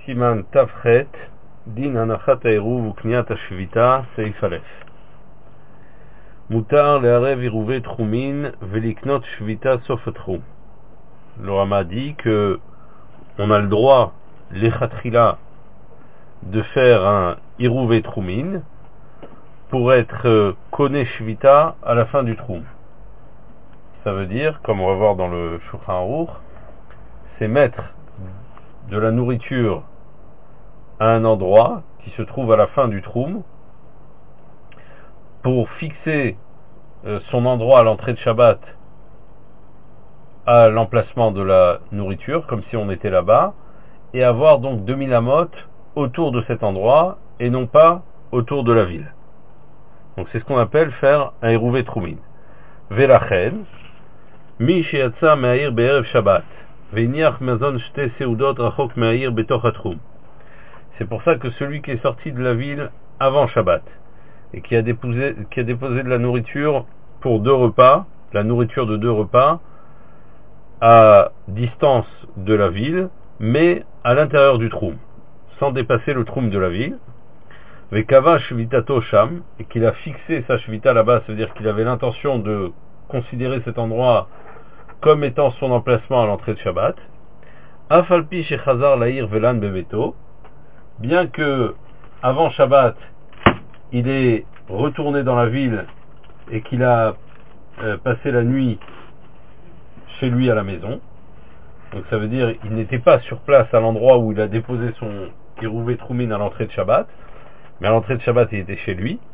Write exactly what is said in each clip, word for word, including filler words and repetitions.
Siman Tafret, Din Anachat Haeruv Ukniat Hashvita, Seif Aleph. Mutar le'arev iruve trumin veliknot shvita sof trum. Le Rama dit que on a le droit, l'echatrila, de faire un iruve trumin pour être koné shvita à la fin du trum. Ça veut dire, comme on va voir dans le Shulchan Aruch, c'est mettre de la nourriture à un endroit qui se trouve à la fin du trum pour fixer euh, son endroit à l'entrée de Shabbat à l'emplacement de la nourriture, comme si on était là-bas, et avoir donc deux mille amot autour de cet endroit et non pas autour de la ville. Donc c'est ce qu'on appelle faire un eruve trumin. Velachen mi sheyatsa me'air be'erev Shabbat ve'iniach mazon shte seudot rachok me'air betoch hatrum. C'est pour ça que celui qui est sorti de la ville avant Shabbat et qui a déposé, qui a déposé de la nourriture pour deux repas, la nourriture de deux repas, à distance de la ville, mais à l'intérieur du troum, sans dépasser le troum de la ville, Vekava shvitato sham, et qu'il a fixé sa shvita là-bas, c'est-à-dire qu'il avait l'intention de considérer cet endroit comme étant son emplacement à l'entrée de Shabbat, Afalpi shechazar laïr velan bebeto, bien que avant Shabbat il est retourné dans la ville et qu'il a euh, passé la nuit chez lui à la maison, donc ça veut dire il n'était pas sur place à l'endroit où il a déposé son eruve trumin à l'entrée de Shabbat, mais à l'entrée de Shabbat il était chez lui.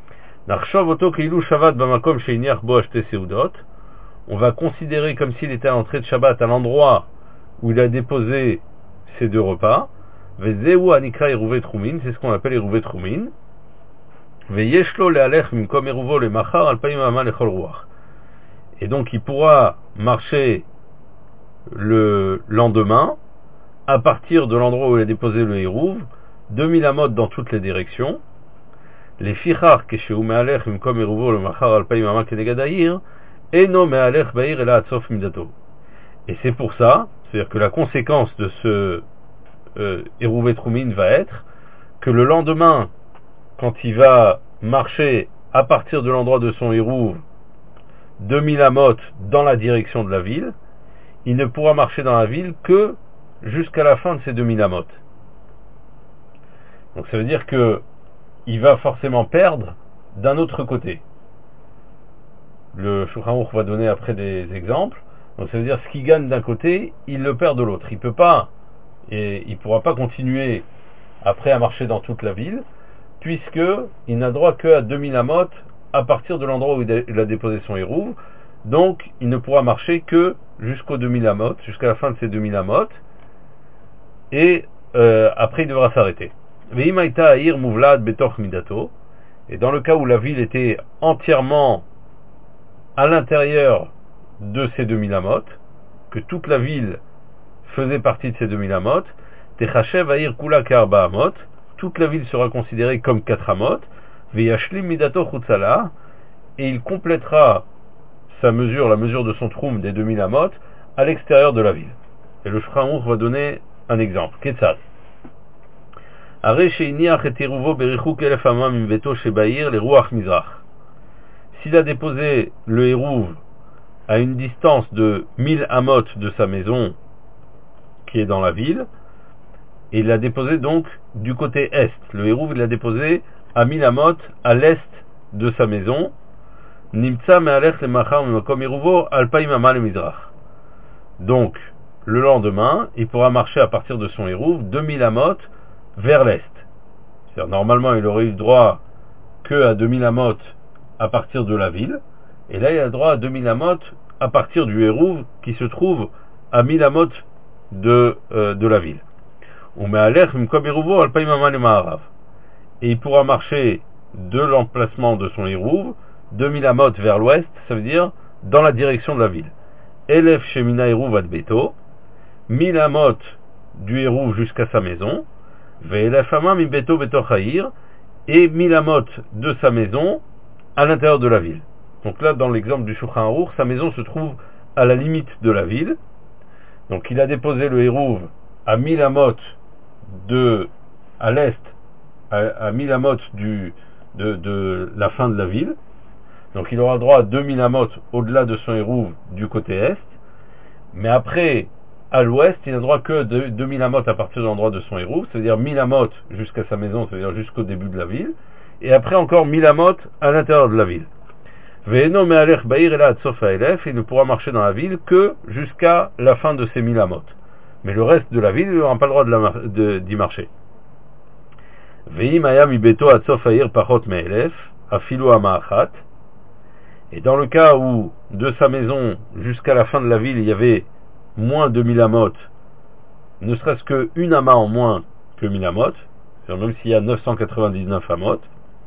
On va considérer comme s'il était à l'entrée de Shabbat à l'endroit où il a déposé ses deux repas. C'est ce qu'on appelle eruve trumin. Et donc il pourra marcher le lendemain à partir de l'endroit où il a déposé le eruv, deux mille amot dans toutes les directions. Les fichar keshehu me'alech mkom eruvo le machar alpayim ama kenegadair eno me'alech ba'ir ela atsof midato. Et c'est pour ça, c'est-à-dire que la conséquence de ce euh, eruve trumin va être que le lendemain, quand il va marcher à partir de l'endroit de son eruv deux mille amot dans la direction de la ville, il ne pourra marcher dans la ville que jusqu'à la fin de ces deux mille amot. Donc ça veut dire que il va forcément perdre d'un autre côté. Le Shulchan Aruch va donner après des exemples. Donc ça veut dire ce qu'il gagne d'un côté, il le perd de l'autre. Il peut pas, et il pourra pas continuer après à marcher dans toute la ville, puisque il n'a droit que à deux mille amot à partir de l'endroit où il a déposé son eruv. Donc il ne pourra marcher que jusqu'aux deux mille amot, jusqu'à la fin de ces deux mille amot, et euh, après il devra s'arrêter. Et dans le cas où la ville était entièrement à l'intérieur de ces deux mille amot, que toute la ville faisait partie de ces deux mille amot, toute la ville sera considérée comme quatre amot, et il complétera sa mesure, la mesure de son troum des deux mille amot, à l'extérieur de la ville. Et le Shulchan Aruch va donner un exemple. Ketzad. S'il a déposé le eruv à une distance de mille amot de sa maison qui est dans la ville, et il l'a déposé donc du côté est, le eruv il l'a déposé à mille amot à l'est de sa maison, donc le lendemain il pourra marcher à partir de son eruv deux mille amot vers l'est. C'est-à-dire, normalement, il aurait eu droit que à deux mille amot à partir de la ville, et là, il a droit à deux mille amot à partir du eruv qui se trouve à mille amot de, euh, de la ville. Et il pourra marcher de l'emplacement de son eruv, deux mille amot vers l'ouest, ça veut dire dans la direction de la ville. Elef shemina eruv ad beto, mille amot du eruv jusqu'à sa maison, et mille amot de sa maison à l'intérieur de la ville. Donc là, dans l'exemple du Shulchan Aruch, sa maison se trouve à la limite de la ville. Donc il a déposé le eruv à mille amot de, à l'est, à, à mille amot du, de, de la fin de la ville. Donc il aura droit à deux mille amot au-delà de son hérouve du côté est. Mais après, à l'ouest, il n'a droit que de deux mille amot à partir de l'endroit de son hérouve, c'est-à-dire mille amot jusqu'à sa maison, c'est-à-dire jusqu'au début de la ville. Et après encore mille amot à l'intérieur de la ville. Ve'eno me'alech ba'ir ela ad sof ha'elef, il ne pourra marcher dans la ville que jusqu'à la fin de ces mille amot. Mais le reste de la ville, il n'aura pas le droit de la, de, d'y marcher. Ve'im haya mi beto ad sof ha'ir pachot me'elef, afilu ha'ma'achat. Et dans le cas où de sa maison jusqu'à la fin de la ville, il y avait moins de mille amot, ne serait-ce qu'une ama en moins que mille amot, même s'il y a neuf cent quatre-vingt-dix-neuf amot.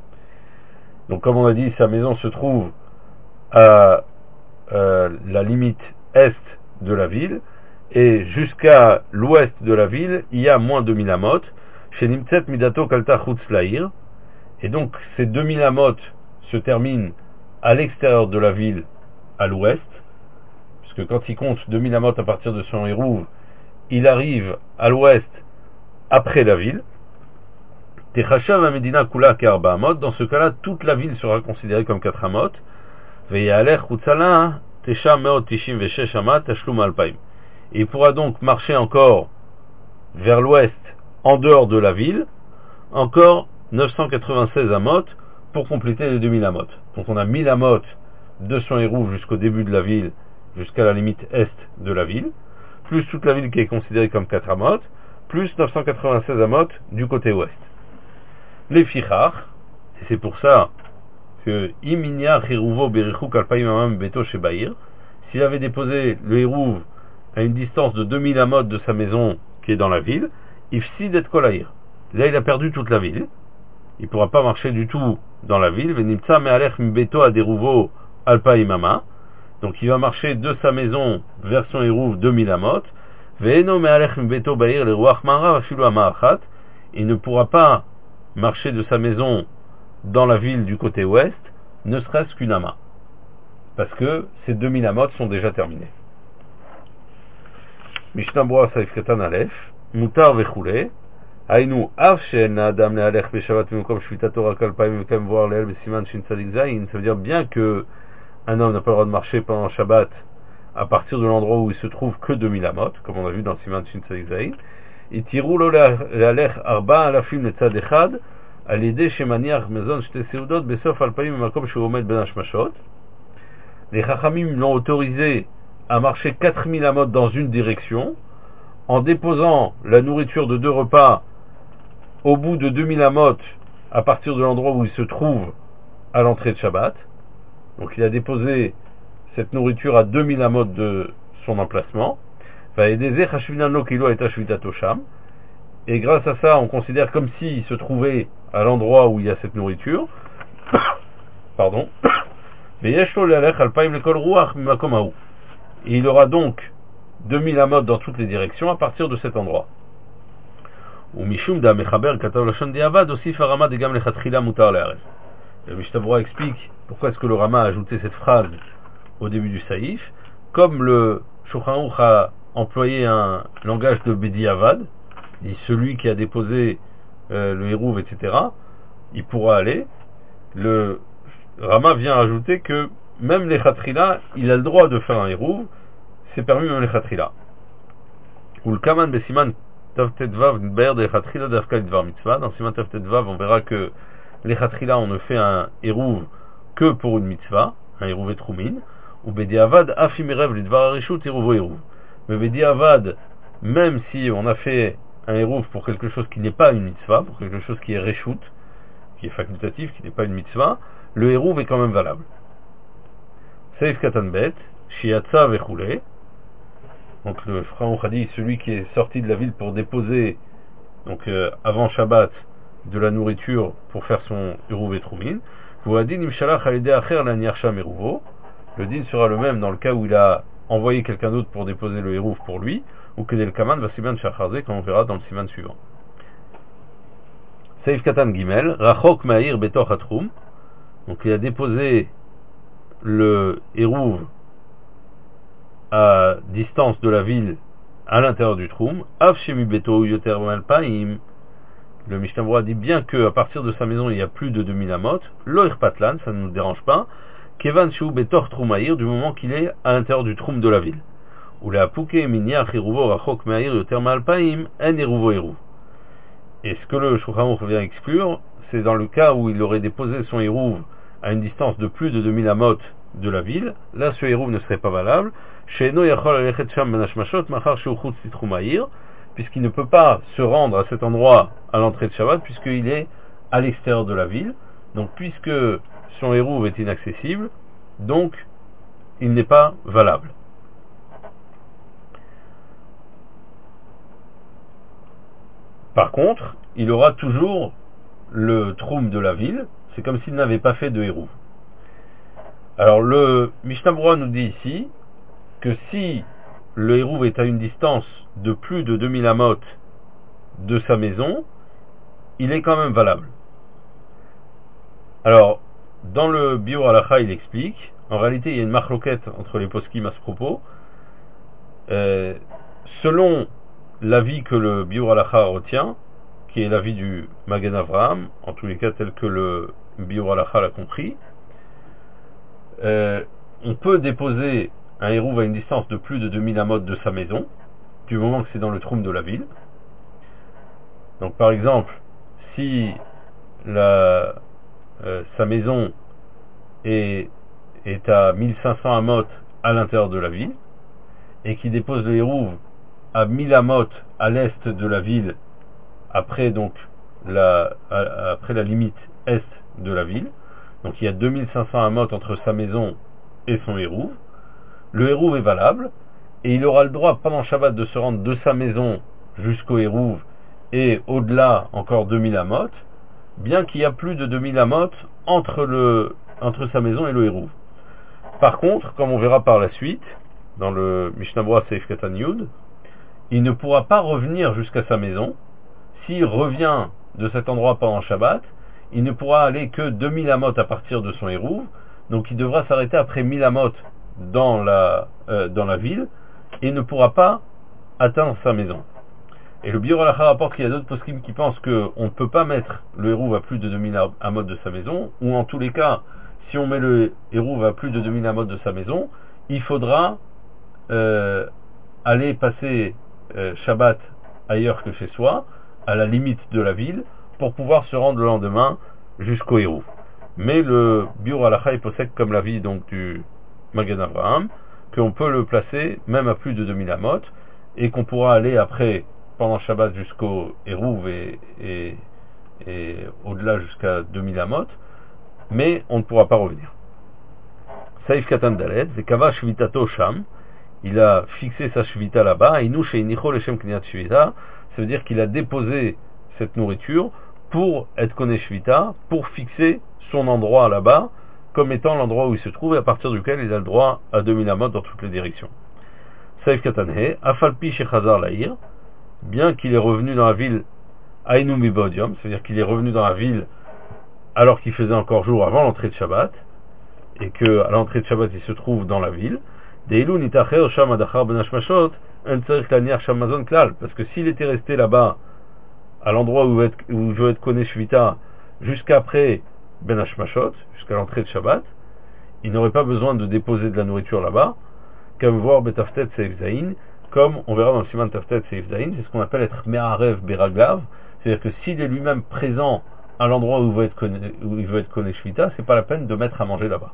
Donc comme on a dit, sa maison se trouve à euh, la limite est de la ville, et jusqu'à l'ouest de la ville, il y a moins de mille amot, chez Nimtzet Midato Kalta Chutz Laïr, et donc ces deux mille amot se terminent à l'extérieur de la ville, à l'ouest, puisque quand il compte deux mille amot à partir de son hérouve, il arrive à l'ouest après la ville. Techashav Medina Kula Ke'arba amot, dans ce cas-là, toute la ville sera considérée comme quatre amot. Ve'yalech Chutzala Tesha Meot Tishim Veshesh Amat Tashlum Alpaim. Il pourra donc marcher encore vers l'ouest, en dehors de la ville, encore neuf cent quatre-vingt-seize amot pour compléter les deux mille amot. Donc on a mille amot de son hérouve jusqu'au début de la ville, jusqu'à la limite est de la ville, plus toute la ville qui est considérée comme quatre amot, plus neuf cent quatre-vingt-seize amot du côté ouest. Les fichar, et c'est pour ça que iminya chiruvo berichuk alpaim amam beto shebair, s'il avait déposé le hérouve à une distance de deux mille amot de sa maison qui est dans la ville, ifsid et kolaïr. Là il a perdu toute la ville, il ne pourra pas marcher du tout dans la ville, venimtsa me'alech mbeto aderuvo alpaim ama, donc il va marcher de sa maison vers son hérouve deux mille amot, ve'eno me'alech mbeto bair le ruach mara afilu ama'achat, il ne pourra pas marcher de sa maison dans la ville du côté ouest, ne serait-ce qu'une ama, parce que ces deux mille amot sont déjà terminés. Mishnah Berurah Saif Katan Aleph, Mutar vechule, Aïnou av she'en adam le'alech beshavat mekom shvitato rak alpaim mekom voir le'el besiman shin tzadik zayin, ça veut dire bien que un homme n'a pas le droit de marcher pendant Shabbat à partir de l'endroit où il se trouve que deux mille amot, comme on a vu dans le siman shin tzadik zayin. Et tirou lo le'alech arba alafim le'tzad echad, al yedei shemaniach mezon shte seudot besof alpaim mekom she'omed ben hashmashot. Les chachamim l'ont autorisé à marcher quatre mille amot dans une direction, en déposant la nourriture de deux repas au bout de deux mille amot à partir de l'endroit où il se trouve à l'entrée de Shabbat. Donc il a déposé cette nourriture à deux mille amot de son emplacement. Et grâce à ça, on considère comme s'il se trouvait à l'endroit où il y a cette nourriture. Pardon. Et il aura donc deux mille amot dans toutes les directions à partir de cet endroit. Le Mishnah Berurah explique pourquoi est-ce que le Rama a ajouté cette phrase au début du saïf. Comme le Shulchan Aruch a employé un langage de Bediavad, dit celui qui a déposé euh, le hérouve, et cetera, il pourra aller. Le Rama vient ajouter que même les Khatrila, il a le droit de faire un hérouve, c'est permis même les Khatrila. Ou le Kaman Besiman Tavtetvav Bayer de Khatrila Davka Dvar Mitzvah. Dans Siman Tavtetvav, on verra que les Khatrila, on ne fait un hérouve que pour une mitzvah, un hérouve et troumin. Ou Bediavad Afimirev Lidvar Arishut Hérouvo hérouve. Mais Bediavad, même si on a fait un hérouve pour quelque chose qui n'est pas une mitzvah, pour quelque chose qui est reshut, qui est facultatif, qui n'est pas une mitzvah, le hérouve est quand même valable. Seif Katanbet, Shiatsa Vechule. Donc le Frère a dit celui qui est sorti de la ville pour déposer, donc euh, avant Shabbat, de la nourriture pour faire son hérouve et troumin. Le din sera le même dans le cas où il a envoyé quelqu'un d'autre pour déposer le hérouve pour lui, ou que le kaman va siman shacharze, comme on verra dans le siman suivant. Seif Katan Gimel, Rachok Ma'ir Betoch Atrum. Donc il a déposé le hérouve à distance de la ville, à l'intérieur du Troum, Av Shemi Beto Yoter Malpaim, le Mishnah Berurah dit bien qu'à partir de sa maison il y a plus de deux mille amot, Lo Irpatlan, ça ne nous dérange pas, Kevan Shu Betor Troumaïr, du moment qu'il est à l'intérieur du Troum de la ville. Ou la Pouke Miniach Eruvo Rachok Meir Yoter Malpaim, En Eruvo Eruv. Et ce que le Shulchan Aruch vient exclure, c'est dans le cas où il aurait déposé son Eruv à une distance de plus de deux mille amot de la ville, là ce Eruv ne serait pas valable, She'eno Yachol Alechet Sham Ben Hashmashot Machar Shu Chutz Troumaïr, puisqu'il ne peut pas se rendre à cet endroit à l'entrée de Shabbat, puisqu'il est à l'extérieur de la ville. Donc, puisque son Eruv est inaccessible, donc il n'est pas valable. Par contre, il aura toujours le Troum de la ville, c'est comme s'il n'avait pas fait de Eruv. Alors, le Mishnah Berurah nous dit ici que si le Eruv est à une distance de plus de deux mille amot de sa maison, il est quand même valable. Alors, dans le Biur Halacha, il explique, en réalité, il y a une marloquette entre les poskim à ce propos. Euh, selon l'avis que le Biur Halacha retient, qui est l'avis du Magen Avraham, en tous les cas tel que le Biur Halacha l'a compris, euh, on peut déposer un Eruv à une distance de plus de deux mille amot de sa maison, du moment que c'est dans le Troum de la ville. Donc par exemple, si la, euh, sa maison est, est à mille cinq cents amot à l'intérieur de la ville, et qu'il dépose le Eruv à mille amot à l'est de la ville, après donc la, à, après la limite est de la ville, donc il y a deux mille cinq cents amot entre sa maison et son Eruv, le Eruv est valable, et il aura le droit pendant Shabbat de se rendre de sa maison jusqu'au Eruv, et au-delà encore deux mille amot, bien qu'il y a plus de deux mille amot entre, le, entre sa maison et le Eruv. Par contre, comme on verra par la suite, dans le Mishnah Berurah Seif Katan Yud, il ne pourra pas revenir jusqu'à sa maison. S'il revient de cet endroit pendant Shabbat, il ne pourra aller que deux mille amot à partir de son Eruv, donc il devra s'arrêter après mille amot dans la, euh, dans la ville, et ne pourra pas atteindre sa maison. Et le Biur Halacha rapporte qu'il y a d'autres poskim qui pensent qu'on ne peut pas mettre le Eruv à plus de deux mille amot de sa maison, ou en tous les cas, si on met le Eruv à plus de deux mille amot de sa maison, il faudra euh, aller passer euh, Shabbat ailleurs que chez soi, à la limite de la ville, pour pouvoir se rendre le lendemain jusqu'au Eruv. Mais le Biur Halacha est possède comme l'avis donc du Magen Avraham, qu'on peut le placer même à plus de deux mille amot, et qu'on pourra aller après, pendant Shabbat jusqu'au Eruv et, et, et au-delà jusqu'à deux mille amot, mais on ne pourra pas revenir. Saïf Katan Dalet, c'est Kava Shvitato Sham, il a fixé sa Shvita là-bas, et nous chez Inicho Leshem Kniat Shvita, ça veut dire qu'il a déposé cette nourriture pour être Koné Shvita, pour fixer son endroit là-bas, comme étant l'endroit où il se trouve et à partir duquel il a le droit à deux mille amot dans toutes les directions. Saïf Katanhe, Afalpi Shechazar Laïr, bien qu'il est revenu dans la ville Ainu Mibodium, c'est-à-dire qu'il est revenu dans la ville alors qu'il faisait encore jour avant l'entrée de Shabbat, et que à l'entrée de Shabbat il se trouve dans la ville, Deilu Nitacher Sham Adachar Ben Hashmashot, Un Tzarich Laniach Sham Mazon Klal, parce que s'il était resté là-bas, à l'endroit où il veut être Koné Shvita, jusqu'après Ben Hashmashot, jusqu'à l'entrée de Shabbat, il n'aurait pas besoin de déposer de la nourriture là-bas, comme voir Betaftet Seif Zain, comme on verra dans le Siman Taftet Seif Zain, c'est ce qu'on appelle être Me'arev Beraglav, c'est-à-dire que s'il est lui-même présent à l'endroit où il veut être Koné, où il veut être Koné Shvita, c'est pas la peine de mettre à manger là-bas.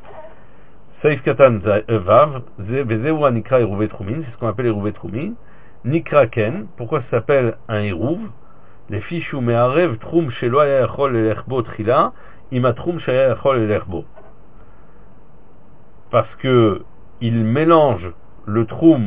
Seif Katan Vav, Vezeu Nikra Eruvet Trumin, c'est ce qu'on appelle Eruvet Trumin, Nikra Ken, pourquoi ça s'appelle un Eruv? Les fiches où Me'arev Trum Shelo Aya Yachol Elechbo Trila, Ima Trum Shaya Yachol Elechbo. Parce que il mélange le Trum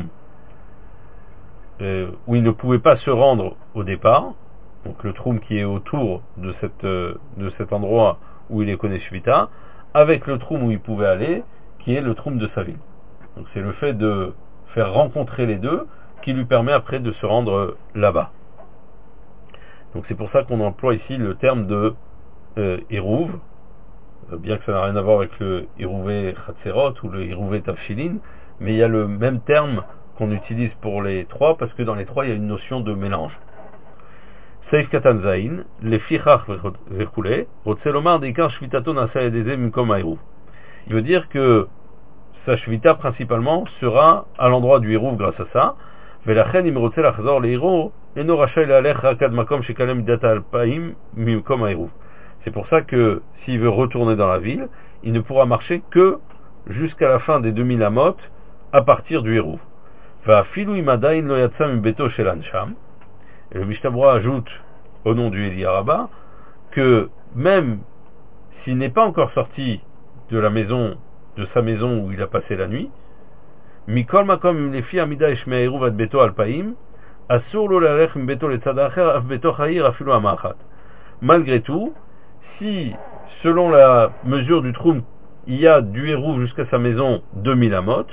euh, où il ne pouvait pas se rendre au départ, donc le Trum qui est autour de, cette, euh, de cet endroit où il est Koné Shvita, avec le Trum où il pouvait aller, qui est le Trum de sa ville. Donc c'est le fait de faire rencontrer les deux qui lui permet après de se rendre là-bas. Donc c'est pour ça qu'on emploie ici le terme de euh, Eruv, bien que ça n'a rien à voir avec le Eruvé Chatzerot ou le Eruvé Tafshilin, mais il y a le même terme qu'on utilise pour les trois, parce que dans les trois, il y a une notion de mélange. Seif Katan Zain, les Fichach Vechule, Rotselomar Dekar Shvitato Nasa Edezem Kom Haïrouv. Il veut dire que sa Shvita principalement sera à l'endroit du Hérouv grâce à ça. Velachen im Rotsel Achzor le Hérouv, Eno Rachel Alech Rakad Makom Shekalem Data Alpaim Mimkom Haïrouv. C'est pour ça que s'il veut retourner dans la ville, il ne pourra marcher que jusqu'à la fin des deux mille amot à partir du Hérouv. Va Filou Imadain Lo Yatsam Beto Shelan Sham. Et le Mishnah Berurah ajoute au nom du Eli Araba que même s'il n'est pas encore sorti de la maison, de sa maison où il a passé la nuit, Mikol Makom Lefi Amida Ishmei Hérouv Ad Beto Alpaim, Asur Lo Lalech Beto Letzad Acher Af Beto Chayir Afilu Amachat. Malgré tout, si selon la mesure du Troum il y a du Hérouv jusqu'à sa maison deux mille amot,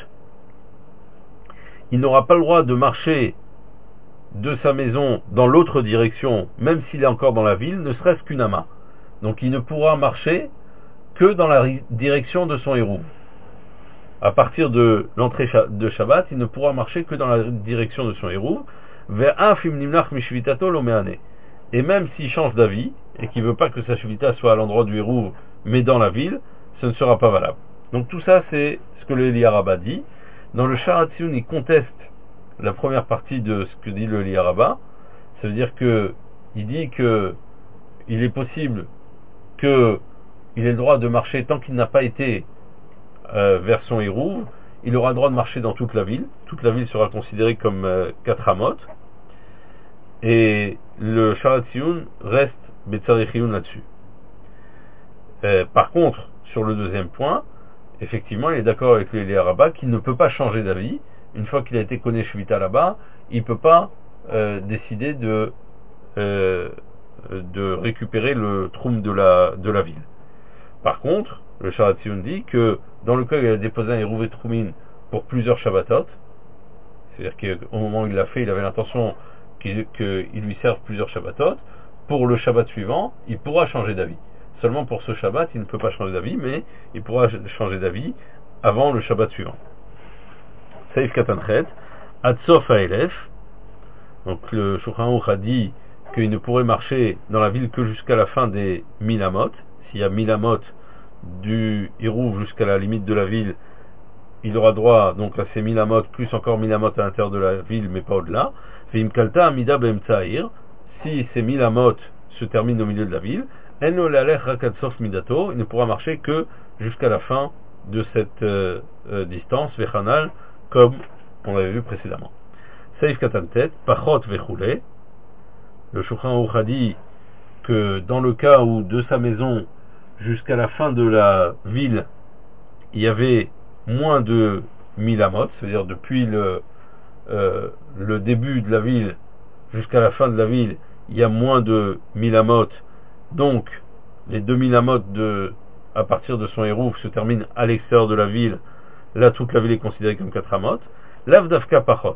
il n'aura pas le droit de marcher de sa maison dans l'autre direction, même s'il est encore dans la ville, ne serait-ce qu'une ama. Donc il ne pourra marcher que dans la direction de son Hérouv. À partir de l'entrée de Shabbat, il ne pourra marcher que dans la direction de son Hérouv. Et même s'il change d'avis, et qu'il ne veut pas que sa Shvita soit à l'endroit du Hérouv, mais dans la ville, ce ne sera pas valable. Donc tout ça, c'est ce que le Eli Araba dit. Dans le Sharat Tziyun, il conteste la première partie de ce que dit le Eli Araba. Ça veut dire que il dit que il est possible que il ait le droit de marcher tant qu'il n'a pas été euh, vers son Hérouv. Il aura le droit de marcher dans toute la ville. Toute la ville sera considérée comme euh, quatre amot. Et le Sharat Tziyun reste Betzarechiyun là-dessus. Euh, par contre, sur le deuxième point, effectivement, il est d'accord avec le Eli Araba qu'il ne peut pas changer d'avis. Une fois qu'il a été connu Shvita là-bas, il ne peut pas euh, décider de, euh, de récupérer le troum de la, de la ville. Par contre, le Sharat Tziyun dit que dans le cas où il a déposé un Hérouv et Troumin pour plusieurs Shabbatot, c'est-à-dire qu'au moment où il l'a fait, il avait l'intention qu'il, qu'il lui serve plusieurs Shabbatot, pour le Shabbat suivant, il pourra changer d'avis. Seulement pour ce Shabbat, il ne peut pas changer d'avis, mais il pourra changer d'avis avant le Shabbat suivant. Saif Katanchet, Atsof Aelef. Donc le Shulchan Aruch a dit qu'il ne pourrait marcher dans la ville que jusqu'à la fin des mille amot. S'il y a mille amot du Hérouv jusqu'à la limite de la ville, il aura droit donc à ces mille amot, plus encore mille amot à l'intérieur de la ville, mais pas au-delà. Veim Kalta Amida Be'emtsaïr. Si ces mille amot se terminent au milieu de la ville, Eno Lalech Rakad Sof Midato, il ne pourra marcher que jusqu'à la fin de cette euh, euh, distance, Vechanal, comme on l'avait vu précédemment. Saif Katantet, Pachot Vechule. Le Shulchan Aruch a dit que dans le cas où de sa maison jusqu'à la fin de la ville, il y avait moins de mille amot, c'est-à-dire depuis le, euh, le début de la ville jusqu'à la fin de la ville, il y a moins de mille amot, donc les deux mille amot de, à partir de son Hérouv se terminent à l'extérieur de la ville. Là, toute la ville est considérée comme quatre amot. L'Avdavka Pachot.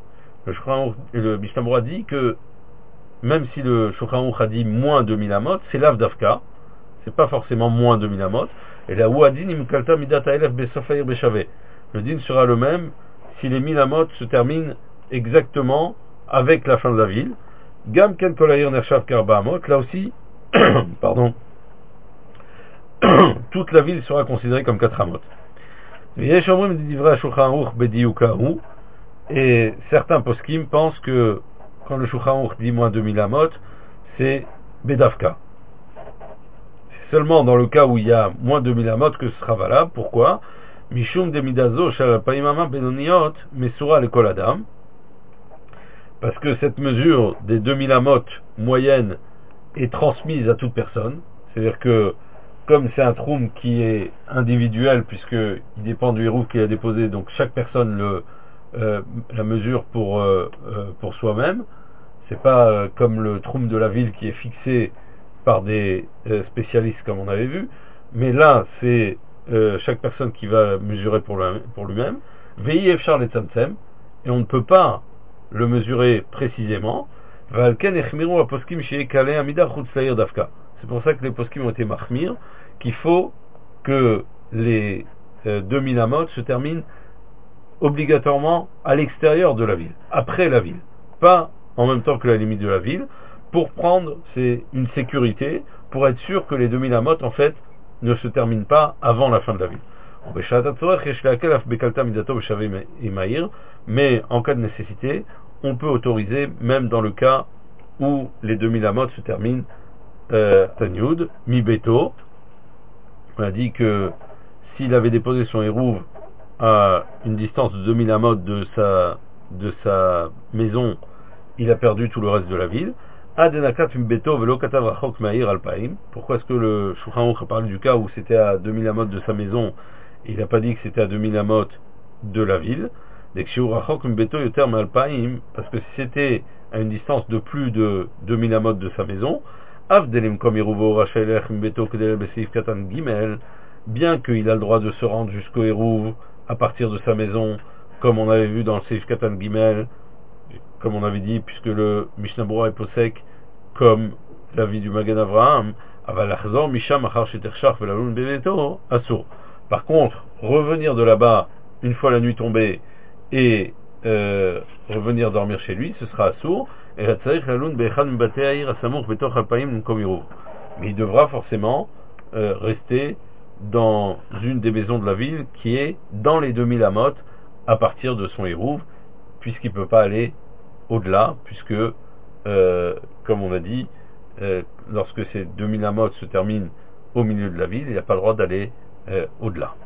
Le Mishnah Berurah dit que même si le Shulchan Aruch a dit moins de mille amot, c'est l'Avdavka. C'est pas forcément moins de mille amot. Et la Ouadin Imkalta Midata Elef Besofair Beshave. Le din sera le même si les mille amot se terminent exactement avec la fin de la ville. Gam Ken Kolayir Nershav Karba Amot. Là aussi, pardon, toute la ville sera considérée comme quatre amot. Et certains poskim pensent que quand le Shulchan Aruch dit moins deux mille amot, c'est Bedavka. C'est seulement dans le cas où il y a moins de deux mille amot que ce sera valable. Pourquoi? Mishum de midazo shal paimama benoniot mesura le kol adam. Parce que cette mesure des deux mille amot moyenne est transmise à toute personne. C'est-à-dire que comme c'est un troum qui est individuel, puisqu'il dépend du Hérouv qu'il a déposé, donc chaque personne le, euh, la mesure pour, euh, euh, pour soi-même. C'est pas euh, comme le troum de la ville qui est fixé par des euh, spécialistes comme on avait vu, mais là c'est euh, chaque personne qui va mesurer pour, le, pour lui-même. Veillez Efchar le Tzamtzem, et on ne peut pas le mesurer précisément. Valken echmiru aposkim sheekale amida chutz la'ir dafka. C'est pour ça que les poskim ont été mahmir, qu'il faut que les euh, deux mille amot se terminent obligatoirement à l'extérieur de la ville, après la ville, pas en même temps que la limite de la ville, pour prendre c'est une sécurité, pour être sûr que les deux mille amot en fait ne se terminent pas avant la fin de la ville. Mais en cas de nécessité, on peut autoriser, même dans le cas où les deux mille amot se terminent euh, Tanyud, mi beto. On a dit que s'il avait déposé son hérouve à une distance de deux mille amot de sa, de sa maison, il a perdu tout le reste de la ville. Pourquoi est-ce que le Shulchan Aruch a parlé du cas où c'était à deux mille amot de sa maison et il n'a pas dit que c'était à deux mille amot de la ville? Parce que si c'était à une distance de plus de deux mille amot de sa maison, bien qu'il a le droit de se rendre jusqu'au hérouv à partir de sa maison, comme on avait vu dans le Seif Katan Gimel, comme on avait dit, puisque le Mishnah Berurah est posek comme la vie du Magen Avraham, par contre, revenir de là-bas une fois la nuit tombée et euh, revenir dormir chez lui, ce sera assourd. Mais il devra forcément euh, rester dans une des maisons de la ville qui est dans les deux mille amot à partir de son hérouv, puisqu'il ne peut pas aller au-delà, puisque, euh, comme on a dit, euh, lorsque ces deux mille amot se terminent au milieu de la ville, il n'a pas le droit d'aller euh, au-delà.